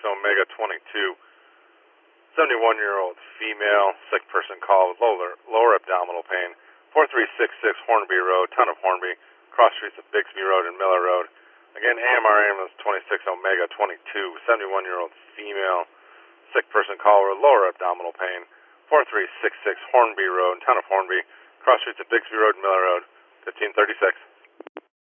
Omega 22, 71-year-old female, sick person call with lower abdominal pain, 4366 Hornby Road, Town of Hornby, cross streets of Bixby Road and Miller Road. Again, AMR ambulance 26 Omega 22, 71-year-old female, sick person call with lower abdominal pain, 4366 Hornby Road, Town of Hornby, cross streets of Bixby Road and Miller Road, 1536.